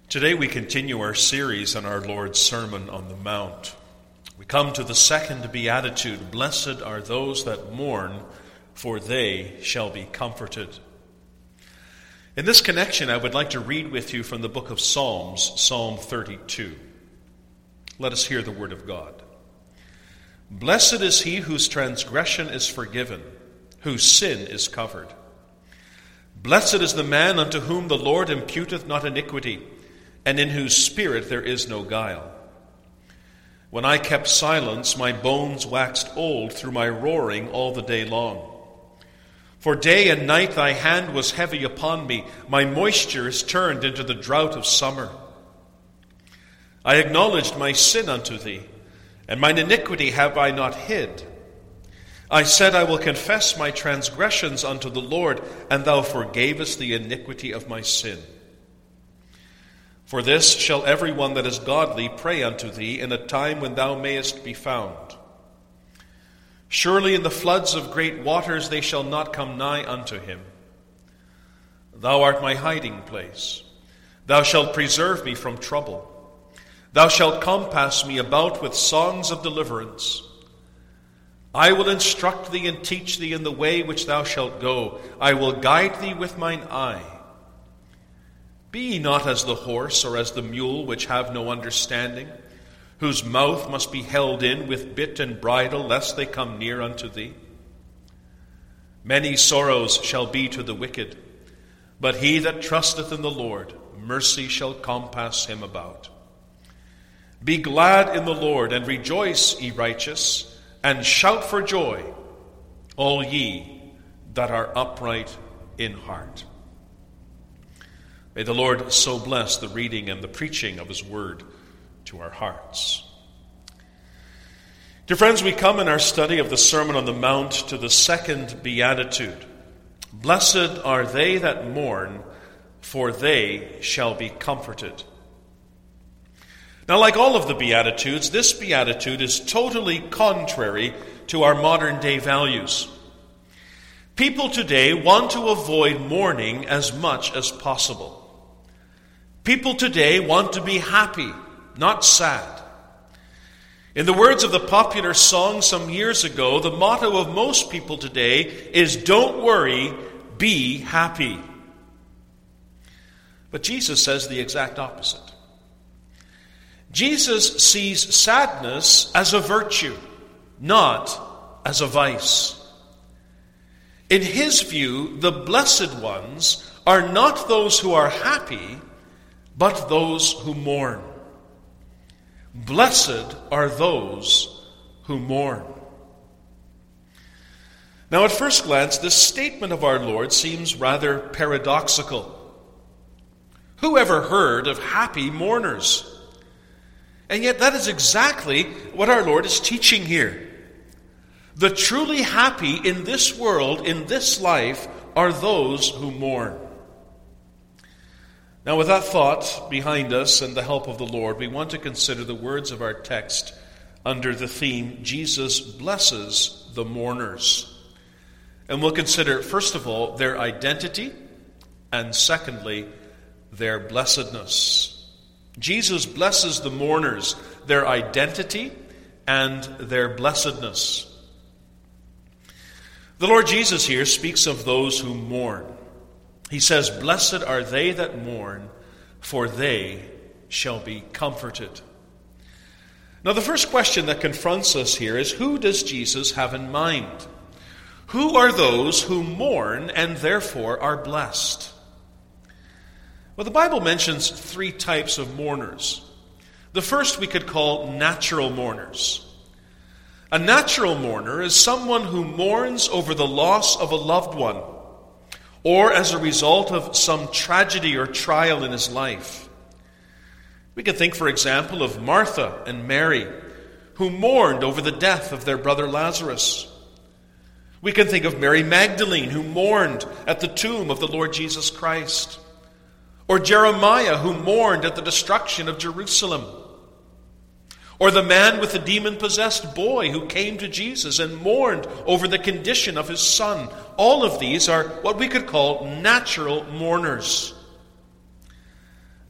Today we continue our series on our Lord's Sermon on the Mount. We come to the second beatitude, "Blessed are those that mourn, for they shall be comforted." In this connection, I would like to read with you from the book of Psalms, Psalm 32. Let us hear the word of God. "Blessed is he whose transgression is forgiven, whose sin is covered. Blessed is the man unto whom the Lord imputeth not iniquity, and in whose spirit there is no guile. When I kept silence, my bones waxed old through my roaring all the day long. For day and night thy hand was heavy upon me. My moisture is turned into the drought of summer. I acknowledged my sin unto thee, and mine iniquity have I not hid. I said, I will confess my transgressions unto the Lord, and thou forgavest the iniquity of my sin. For this shall every one that is godly pray unto thee in a time when thou mayest be found. Surely in the floods of great waters they shall not come nigh unto him. Thou art my hiding place. Thou shalt preserve me from trouble. Thou shalt compass me about with songs of deliverance. I will instruct thee and teach thee in the way which thou shalt go. I will guide thee with mine eye. Be ye not as the horse or as the mule, which have no understanding, whose mouth must be held in with bit and bridle, lest they come near unto thee. Many sorrows shall be to the wicked, but he that trusteth in the Lord, mercy shall compass him about. Be glad in the Lord, and rejoice, ye righteous, and shout for joy, all ye that are upright in heart." May the Lord so bless the reading and the preaching of his word to our hearts. Dear friends, we come in our study of the Sermon on the Mount to the second beatitude. "Blessed are they that mourn, for they shall be comforted." Now, like all of the Beatitudes, this beatitude is totally contrary to our modern day values. People today want to avoid mourning as much as possible. People today want to be happy, not sad. In the words of the popular song some years ago, the motto of most people today is, "Don't worry, be happy." But Jesus says the exact opposite. Jesus sees sadness as a virtue, not as a vice. In his view, the blessed ones are not those who are happy, but those who mourn. Blessed are those who mourn. Now, at first glance, this statement of our Lord seems rather paradoxical. Who ever heard of happy mourners? And yet that is exactly what our Lord is teaching here. The truly happy in this world, in this life, are those who mourn. Now, with that thought behind us and the help of the Lord, we want to consider the words of our text under the theme, Jesus blesses the mourners. And we'll consider, first of all, their identity, and secondly, their blessedness. Jesus blesses the mourners, their identity, and their blessedness. The Lord Jesus here speaks of those who mourn. He says, "Blessed are they that mourn, for they shall be comforted." Now, the first question that confronts us here is, who does Jesus have in mind? Who are those who mourn and therefore are blessed? Well, the Bible mentions three types of mourners. The first we could call natural mourners. A natural mourner is someone who mourns over the loss of a loved one, or as a result of some tragedy or trial in his life. We can think, for example, of Martha and Mary, who mourned over the death of their brother Lazarus. We can think of Mary Magdalene, who mourned at the tomb of the Lord Jesus Christ. Or Jeremiah, who mourned at the destruction of Jerusalem. Or the man with the demon-possessed boy who came to Jesus and mourned over the condition of his son. All of these are what we could call natural mourners.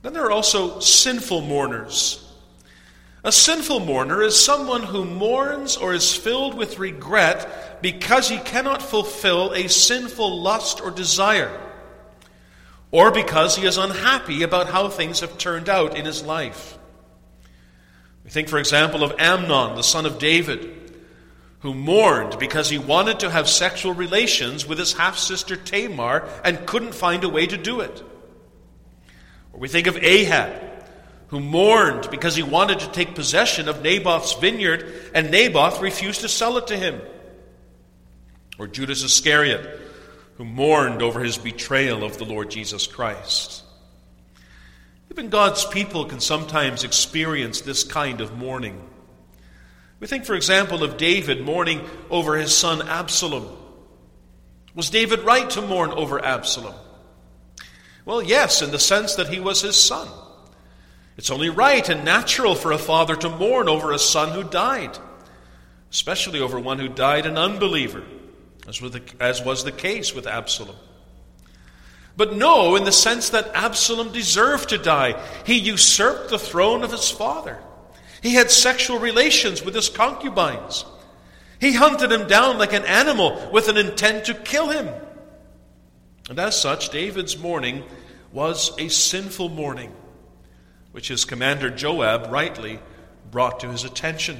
Then there are also sinful mourners. A sinful mourner is someone who mourns or is filled with regret because he cannot fulfill a sinful lust or desire, or because he is unhappy about how things have turned out in his life. We think, for example, of Amnon, the son of David, who mourned because he wanted to have sexual relations with his half-sister Tamar and couldn't find a way to do it. Or we think of Ahab, who mourned because he wanted to take possession of Naboth's vineyard and Naboth refused to sell it to him. Or Judas Iscariot, who mourned over his betrayal of the Lord Jesus Christ. Even God's people can sometimes experience this kind of mourning. We think, for example, of David mourning over his son Absalom. Was David right to mourn over Absalom? Well, yes, in the sense that he was his son. It's only right and natural for a father to mourn over a son who died, especially over one who died an unbeliever, as was the case with Absalom. But no, in the sense that Absalom deserved to die. He usurped the throne of his father. He had sexual relations with his concubines. He hunted him down like an animal with an intent to kill him. And as such, David's mourning was a sinful mourning, which his commander Joab rightly brought to his attention.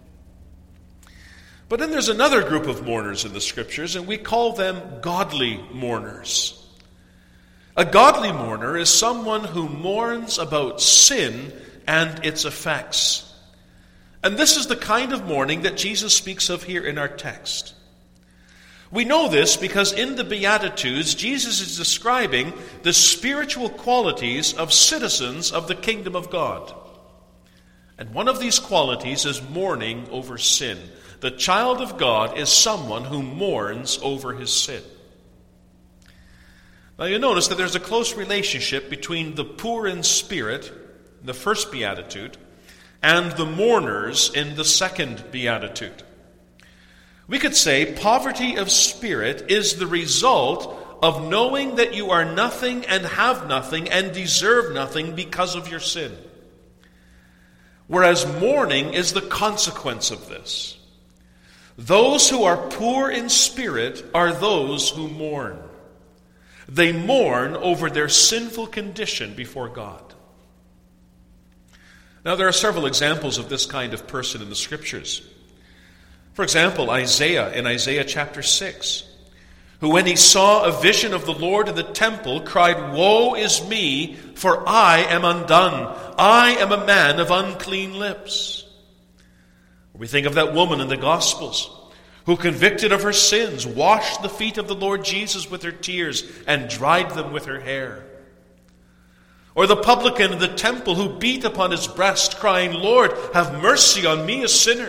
But then there's another group of mourners in the Scriptures, and we call them godly mourners. A godly mourner is someone who mourns about sin and its effects. And this is the kind of mourning that Jesus speaks of here in our text. We know this because in the Beatitudes, Jesus is describing the spiritual qualities of citizens of the kingdom of God. And one of these qualities is mourning over sin. The child of God is someone who mourns over his sin. Now you notice that there's a close relationship between the poor in spirit, the first beatitude, and the mourners in the second beatitude. We could say poverty of spirit is the result of knowing that you are nothing and have nothing and deserve nothing because of your sin. Whereas mourning is the consequence of this. Those who are poor in spirit are those who mourn. They mourn over their sinful condition before God. Now, there are several examples of this kind of person in the Scriptures. For example, Isaiah in Isaiah chapter 6, who when he saw a vision of the Lord in the temple cried, "Woe is me, for I am undone. I am a man of unclean lips." We think of that woman in the Gospels, who, convicted of her sins, washed the feet of the Lord Jesus with her tears and dried them with her hair. Or the publican in the temple who beat upon his breast, crying, "Lord, have mercy on me, a sinner."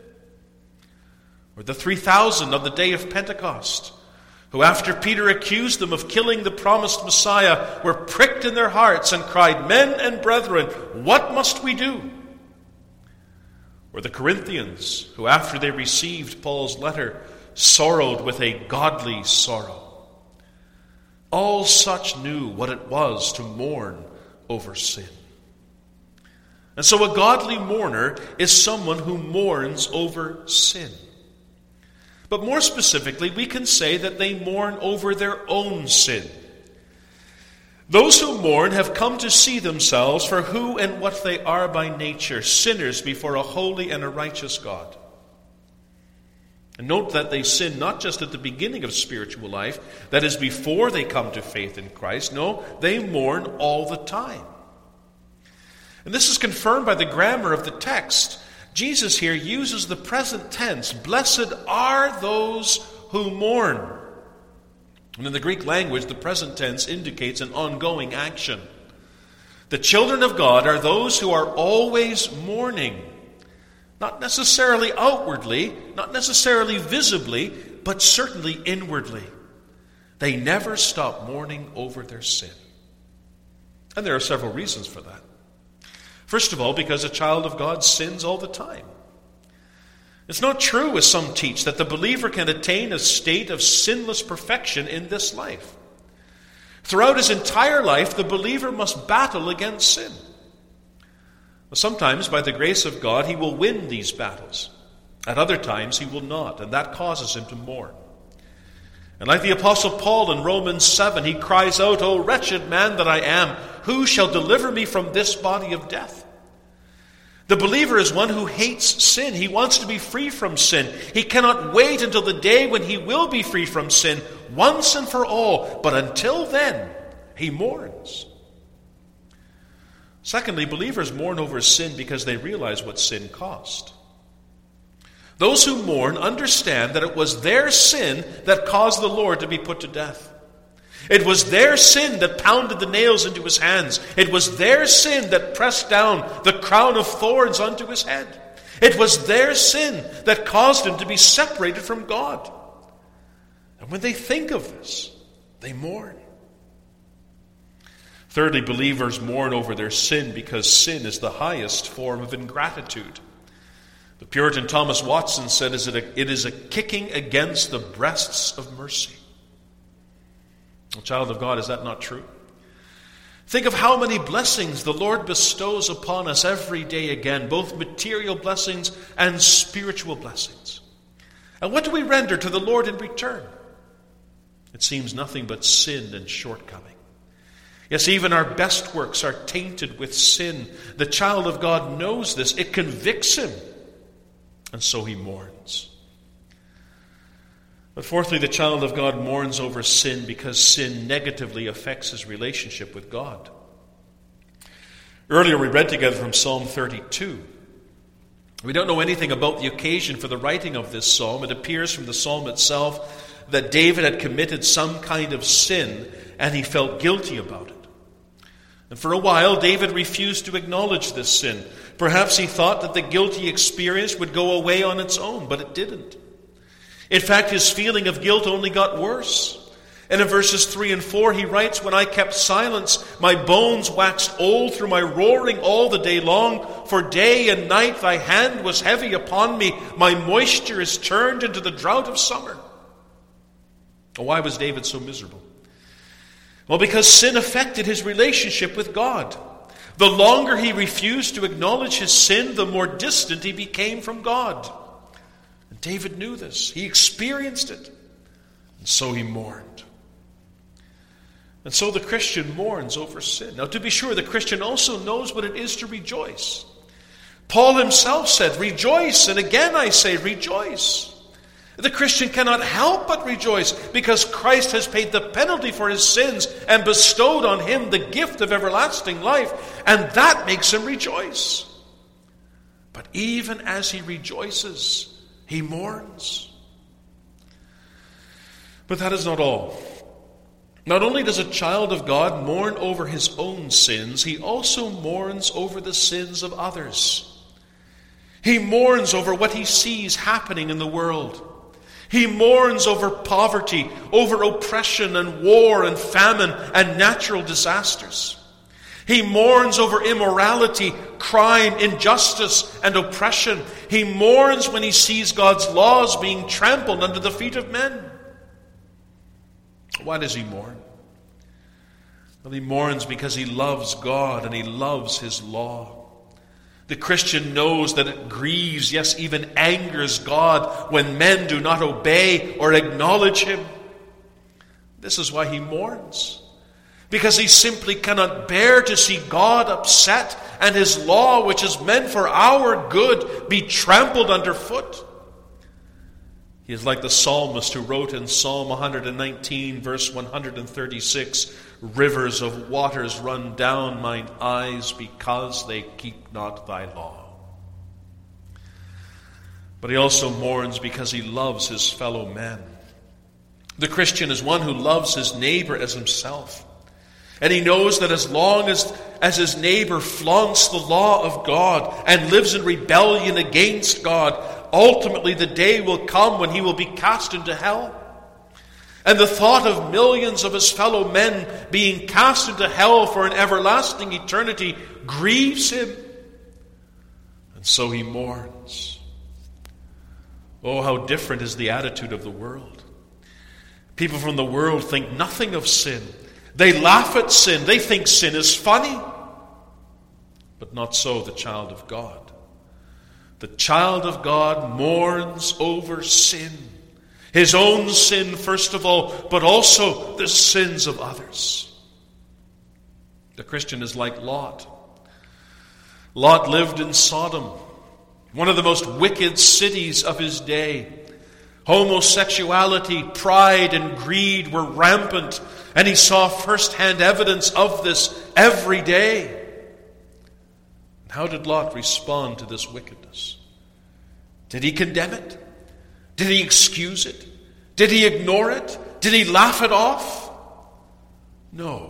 Or the 3,000 on the day of Pentecost, who after Peter accused them of killing the promised Messiah, were pricked in their hearts and cried, "Men and brethren, what must we do?" Or the Corinthians, who after they received Paul's letter, sorrowed with a godly sorrow. All such knew what it was to mourn over sin. And so a godly mourner is someone who mourns over sin. But more specifically, we can say that they mourn over their own sin. Those who mourn have come to see themselves for who and what they are by nature, sinners before a holy and a righteous God. And note that they sin not just at the beginning of spiritual life, that is before they come to faith in Christ. No, they mourn all the time. And this is confirmed by the grammar of the text. Jesus here uses the present tense. Blessed are those who mourn. And in the Greek language, the present tense indicates an ongoing action. The children of God are those who are always mourning. Not necessarily outwardly, not necessarily visibly, but certainly inwardly. They never stop mourning over their sin. And there are several reasons for that. First of all, because a child of God sins all the time. It's not true, as some teach, that the believer can attain a state of sinless perfection in this life. Throughout his entire life, the believer must battle against sin. Sometimes, by the grace of God, he will win these battles. At other times, he will not, and that causes him to mourn. And like the Apostle Paul in Romans 7, he cries out, "O wretched man that I am, who shall deliver me from this body of death?" The believer is one who hates sin. He wants to be free from sin. He cannot wait until the day when he will be free from sin once and for all. But until then, he mourns. Secondly, believers mourn over sin because they realize what sin cost. Those who mourn understand that it was their sin that caused the Lord to be put to death. It was their sin that pounded the nails into his hands. It was their sin that pressed down the crown of thorns onto his head. It was their sin that caused him to be separated from God. And when they think of this, they mourn. Thirdly, believers mourn over their sin because sin is the highest form of ingratitude. The Puritan Thomas Watson said, "It is a kicking against the breasts of mercy." Well, child of God, is that not true? Think of how many blessings the Lord bestows upon us every day again, both material blessings and spiritual blessings. And what do we render to the Lord in return? It seems nothing but sin and shortcoming. Yes, even our best works are tainted with sin. The child of God knows this. It convicts him. And so he mourns. But fourthly, the child of God mourns over sin because sin negatively affects his relationship with God. Earlier we read together from Psalm 32. We don't know anything about the occasion for the writing of this psalm. It appears from the psalm itself that David had committed some kind of sin and he felt guilty about it. And for a while, David refused to acknowledge this sin. Perhaps he thought that the guilt he experienced would go away on its own, but it didn't. In fact, his feeling of guilt only got worse. And in verses 3 and 4, he writes, "When I kept silence, my bones waxed old through my roaring all the day long. For day and night thy hand was heavy upon me. My moisture is turned into the drought of summer." Why was David so miserable? Well, because sin affected his relationship with God. The longer he refused to acknowledge his sin, the more distant he became from God. And David knew this. He experienced it. And so he mourned. And so the Christian mourns over sin. Now, to be sure, the Christian also knows what it is to rejoice. Paul himself said, "Rejoice," and again I say, rejoice. The Christian cannot help but rejoice because Christ has paid the penalty for his sins and bestowed on him the gift of everlasting life, and that makes him rejoice. But even as he rejoices, he mourns. But that is not all. Not only does a child of God mourn over his own sins, he also mourns over the sins of others. He mourns over what he sees happening in the world. He mourns over poverty, over oppression and war and famine and natural disasters. He mourns over immorality, crime, injustice, and oppression. He mourns when he sees God's laws being trampled under the feet of men. Why does he mourn? Well, he mourns because he loves God and he loves his law. The Christian knows that it grieves, yes, even angers God when men do not obey or acknowledge him. This is why he mourns. Because he simply cannot bear to see God upset and his law, which is meant for our good, be trampled underfoot. He is like the psalmist who wrote in Psalm 119, verse 136, "Rivers of waters run down mine eyes because they keep not thy law." But he also mourns because he loves his fellow men. The Christian is one who loves his neighbor as himself. And he knows that as long as his neighbor flaunts the law of God and lives in rebellion against God, ultimately the day will come when he will be cast into hell. And the thought of millions of his fellow men being cast into hell for an everlasting eternity grieves him. And so he mourns. Oh, how different is the attitude of the world. People from the world think nothing of sin. They laugh at sin. They think sin is funny. But not so the child of God. The child of God mourns over sin. His own sin, first of all, but also the sins of others. The Christian is like Lot. Lot lived in Sodom, one of the most wicked cities of his day. Homosexuality, pride, and greed were rampant, and he saw first-hand evidence of this every day. How did Lot respond to this wickedness? Did he condemn it? Did he excuse it? Did he ignore it? Did he laugh it off? No.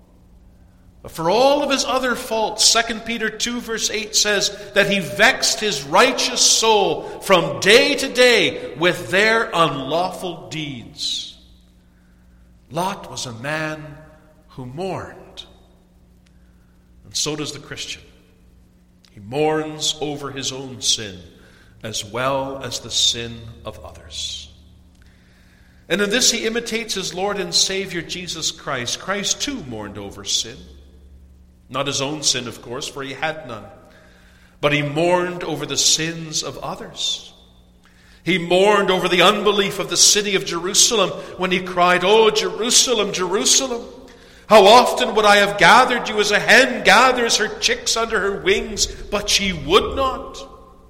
But for all of his other faults, 2 Peter 2 verse 8 says that he vexed his righteous soul from day to day with their unlawful deeds. Lot was a man who mourned. And so does the Christian. He mourns over his own sin as well as the sin of others. And in this he imitates his Lord and Savior Jesus Christ. Christ too mourned over sin. Not his own sin, of course, for he had none. But he mourned over the sins of others. He mourned over the unbelief of the city of Jerusalem when he cried, "Oh, Jerusalem, Jerusalem, how often would I have gathered you as a hen gathers her chicks under her wings, but she would not."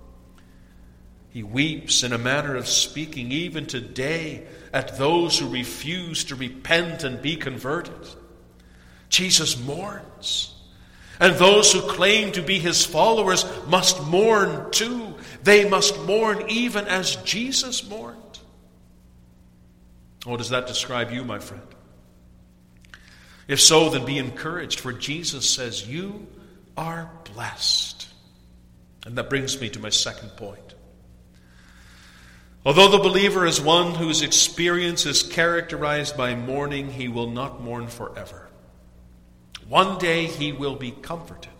He weeps in a manner of speaking even today at those who refuse to repent and be converted. Jesus mourns. And those who claim to be his followers must mourn too. They must mourn even as Jesus mourned. Oh, does that describe you, my friend? If so, then be encouraged, for Jesus says you are blessed. And that brings me to my second point. Although the believer is one whose experience is characterized by mourning, he will not mourn forever. One day he will be comforted.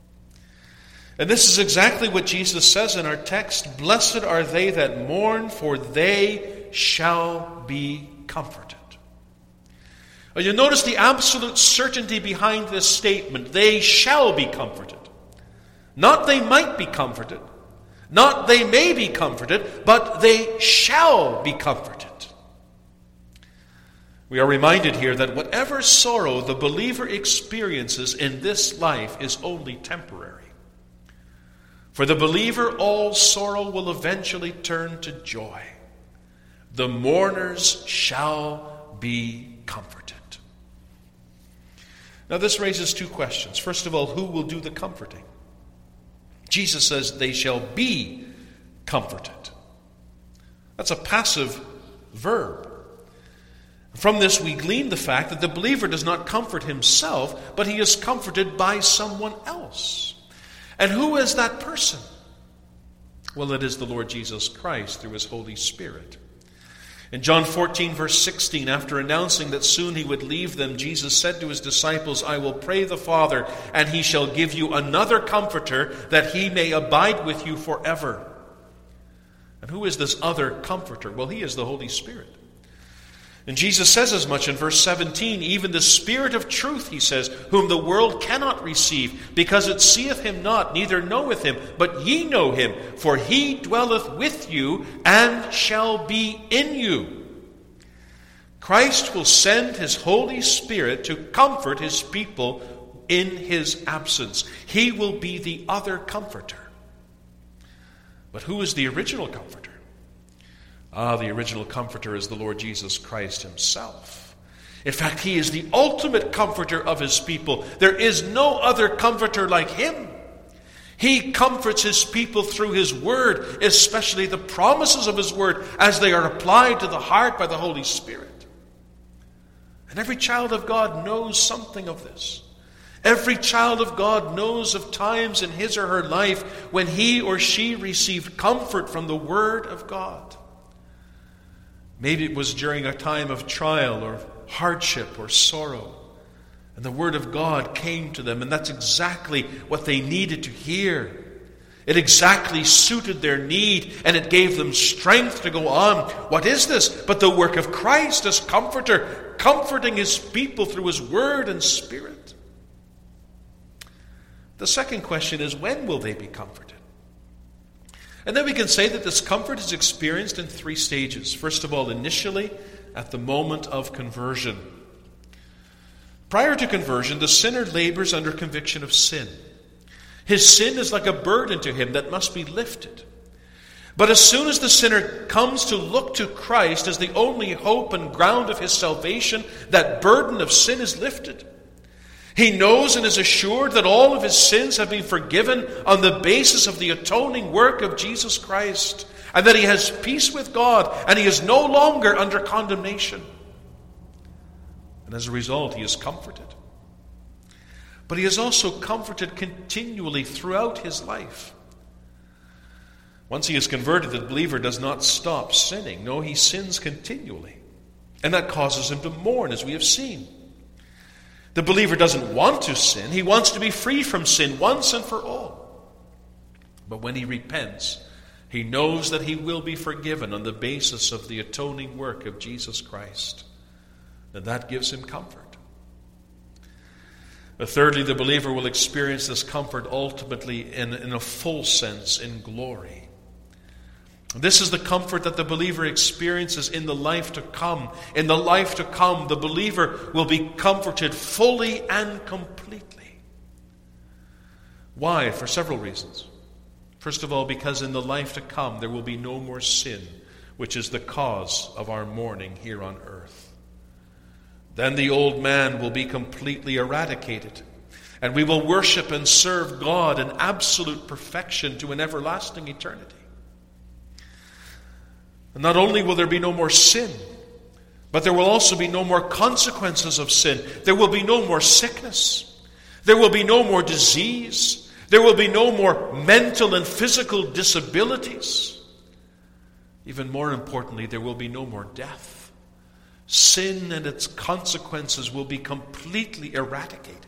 And this is exactly what Jesus says in our text. Blessed are they that mourn, for they shall be comforted. You notice the absolute certainty behind this statement. They shall be comforted. Not they might be comforted. Not they may be comforted, but they shall be comforted. We are reminded here that whatever sorrow the believer experiences in this life is only temporary. For the believer, all sorrow will eventually turn to joy. The mourners shall be comforted. Now this raises two questions. First of all, who will do the comforting? Jesus says they shall be comforted. That's a passive verb. From this we glean the fact that the believer does not comfort himself, but he is comforted by someone else. And who is that person? Well, it is the Lord Jesus Christ through his Holy Spirit. In John 14, verse 16, after announcing that soon he would leave them, Jesus said to his disciples, "I will pray the Father, and he shall give you another comforter, that he may abide with you forever." And who is this other comforter? Well, he is the Holy Spirit. And Jesus says as much in verse 17, "Even the Spirit of truth," he says, "whom the world cannot receive, because it seeth him not, neither knoweth him, but ye know him, for he dwelleth with you, and shall be in you." Christ will send his Holy Spirit to comfort his people in his absence. He will be the other comforter. But who is the original comforter? The original comforter is the Lord Jesus Christ himself. In fact, he is the ultimate comforter of his people. There is no other comforter like him. He comforts his people through his word, especially the promises of his word as they are applied to the heart by the Holy Spirit. And every child of God knows something of this. Every child of God knows of times in his or her life when he or she received comfort from the word of God. Maybe it was during a time of trial or hardship or sorrow, and the word of God came to them, and that's exactly what they needed to hear. It exactly suited their need, and it gave them strength to go on. What is this but the work of Christ as comforter, comforting his people through his word and spirit? The second question is, when will they be comforted? And then we can say that this comfort is experienced in three stages. First of all, initially, at the moment of conversion. Prior to conversion, the sinner labors under conviction of sin. His sin is like a burden to him that must be lifted. But as soon as the sinner comes to look to Christ as the only hope and ground of his salvation, that burden of sin is lifted. He knows and is assured that all of his sins have been forgiven on the basis of the atoning work of Jesus Christ, and that he has peace with God, and he is no longer under condemnation. And as a result, he is comforted. But he is also comforted continually throughout his life. Once he is converted, the believer does not stop sinning. No, he sins continually. And that causes him to mourn, as we have seen. The believer doesn't want to sin. He wants to be free from sin once and for all. But when he repents, he knows that he will be forgiven on the basis of the atoning work of Jesus Christ. And that gives him comfort. But thirdly, the believer will experience this comfort ultimately in a full sense in glory. This is the comfort that the believer experiences in the life to come. In the life to come, the believer will be comforted fully and completely. Why? For several reasons. First of all, because in the life to come, there will be no more sin, which is the cause of our mourning here on earth. Then the old man will be completely eradicated, and we will worship and serve God in absolute perfection to an everlasting eternity. And not only will there be no more sin, but there will also be no more consequences of sin. There will be no more sickness. There will be no more disease. There will be no more mental and physical disabilities. Even more importantly, there will be no more death. Sin and its consequences will be completely eradicated.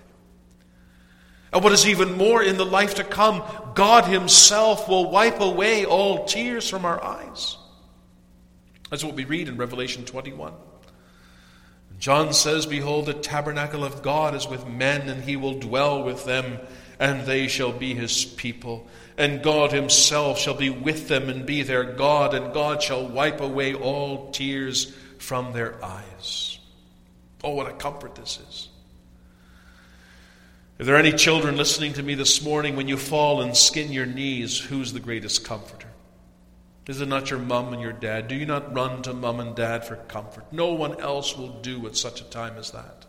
And what is even more, in the life to come, God himself will wipe away all tears from our eyes. That's what we read in Revelation 21. John says, "Behold, the tabernacle of God is with men, and he will dwell with them, and they shall be his people. And God himself shall be with them and be their God, and God shall wipe away all tears from their eyes." Oh, what a comfort this is. If there are any children listening to me this morning, when you fall and skin your knees, who's the greatest comforter? Is it not your mom and your dad? Do you not run to mom and dad for comfort? No one else will do at such a time as that.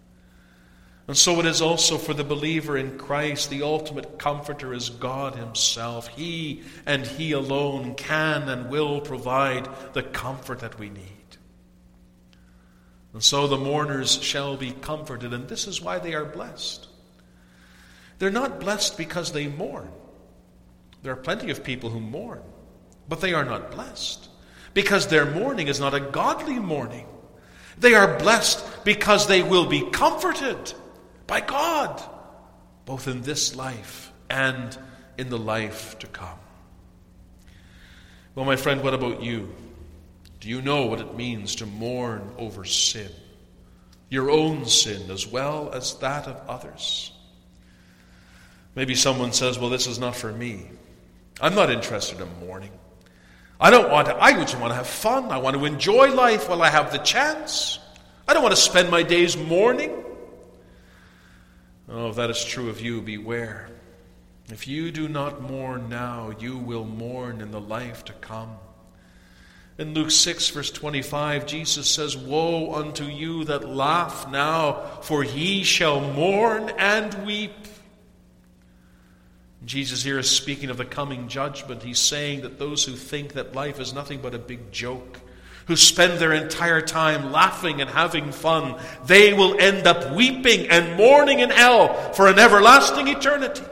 And so it is also for the believer in Christ. The ultimate comforter is God himself. He and he alone can and will provide the comfort that we need. And so the mourners shall be comforted, and this is why they are blessed. They're not blessed because they mourn. There are plenty of people who mourn, but they are not blessed because their mourning is not a godly mourning. They are blessed because they will be comforted by God, both in this life and in the life to come. Well, my friend, what about you? Do you know what it means to mourn over sin? Your own sin as well as that of others. Maybe someone says, well, this is not for me. I'm not interested in mourning. I just want to have fun. I want to enjoy life while I have the chance. I don't want to spend my days mourning. Oh, if that is true of you, beware. If you do not mourn now, you will mourn in the life to come. In Luke 6, verse 25, Jesus says, "Woe unto you that laugh now, for ye shall mourn and weep." Jesus here is speaking of the coming judgment. He's saying that those who think that life is nothing but a big joke, who spend their entire time laughing and having fun, they will end up weeping and mourning in hell for an everlasting eternity.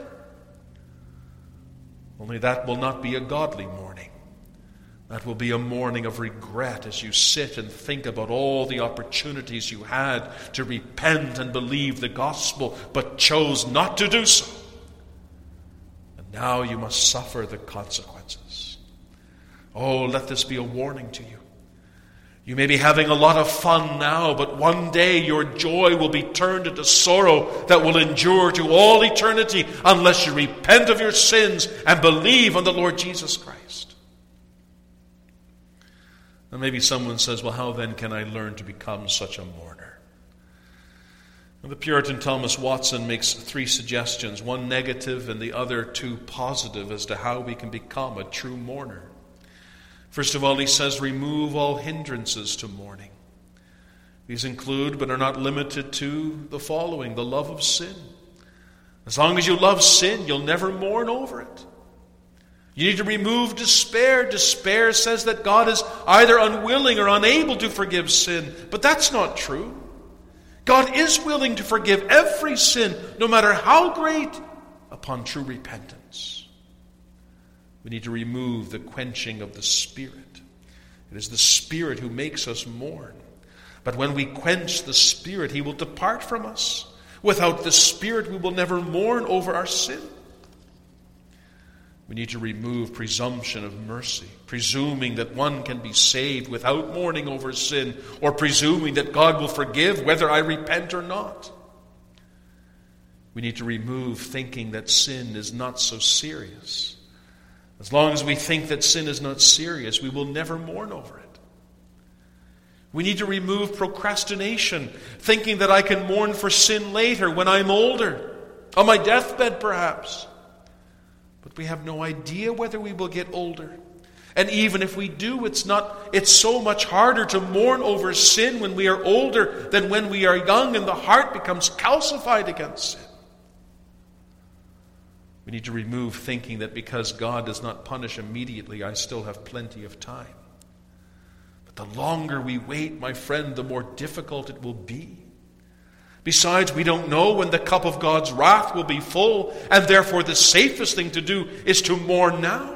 Only that will not be a godly mourning. That will be a mourning of regret as you sit and think about all the opportunities you had to repent and believe the gospel, but chose not to do so. now you must suffer the consequences. Oh, let this be a warning to you. You may be having a lot of fun now, but one day your joy will be turned into sorrow that will endure to all eternity unless you repent of your sins and believe on the Lord Jesus Christ. And maybe someone says, well, how then can I learn to become such a mourner? And the Puritan Thomas Watson makes 3 suggestions, one negative and the other 2 positive, as to how we can become a true mourner. First of all, he says, remove all hindrances to mourning. These include, but are not limited to, the following: the love of sin. As long as you love sin, you'll never mourn over it. You need to remove despair. Despair says that God is either unwilling or unable to forgive sin, but that's not true. God is willing to forgive every sin, no matter how great, upon true repentance. We need to remove the quenching of the Spirit. It is the Spirit who makes us mourn. But when we quench the Spirit, He will depart from us. Without the Spirit, we will never mourn over our sin. We need to remove presumption of mercy, presuming that one can be saved without mourning over sin, or presuming that God will forgive whether I repent or not. We need to remove thinking that sin is not so serious. As long as we think that sin is not serious, we will never mourn over it. We need to remove procrastination, thinking that I can mourn for sin later when I'm older, on my deathbed perhaps. But we have no idea whether we will get older. And even if we do, it's so much harder to mourn over sin when we are older than when we are young and the heart becomes calcified against sin. We need to remove thinking that because God does not punish immediately, I still have plenty of time. But the longer we wait, my friend, the more difficult it will be. Besides, we don't know when the cup of God's wrath will be full, and therefore the safest thing to do is to mourn now.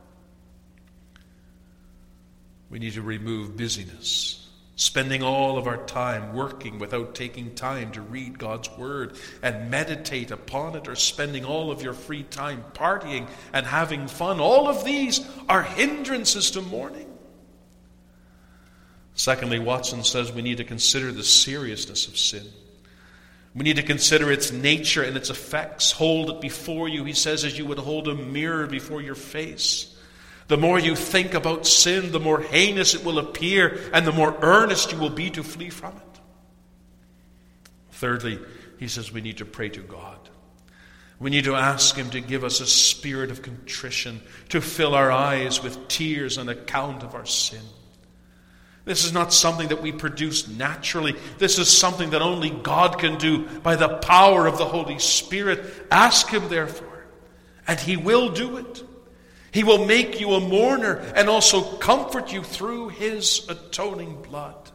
We need to remove busyness, spending all of our time working without taking time to read God's Word and meditate upon it, or spending all of your free time partying and having fun. All of these are hindrances to mourning. Secondly, Watson says we need to consider the seriousness of sin. We need to consider its nature and its effects. Hold it before you, he says, as you would hold a mirror before your face. The more you think about sin, the more heinous it will appear, and the more earnest you will be to flee from it. Thirdly, he says we need to pray to God. We need to ask Him to give us a spirit of contrition, to fill our eyes with tears on account of our sin. This is not something that we produce naturally. This is something that only God can do by the power of the Holy Spirit. Ask Him, therefore, and He will do it. He will make you a mourner and also comfort you through His atoning blood.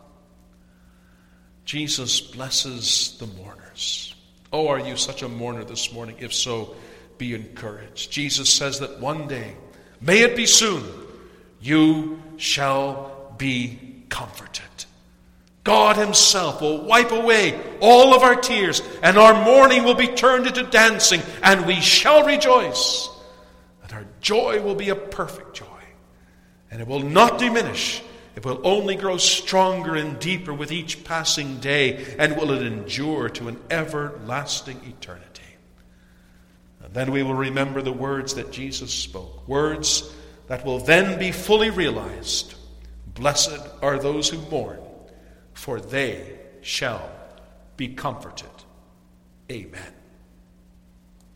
Jesus blesses the mourners. Oh, are you such a mourner this morning? If so, be encouraged. Jesus says that one day, may it be soon, you shall be comforted. God Himself will wipe away all of our tears, and our mourning will be turned into dancing, and we shall rejoice. And our joy will be a perfect joy, and it will not diminish. It will only grow stronger and deeper with each passing day, and will it endure to an everlasting eternity. And then we will remember the words that Jesus spoke, words that will then be fully realized. Blessed are those who mourn, for they shall be comforted. Amen.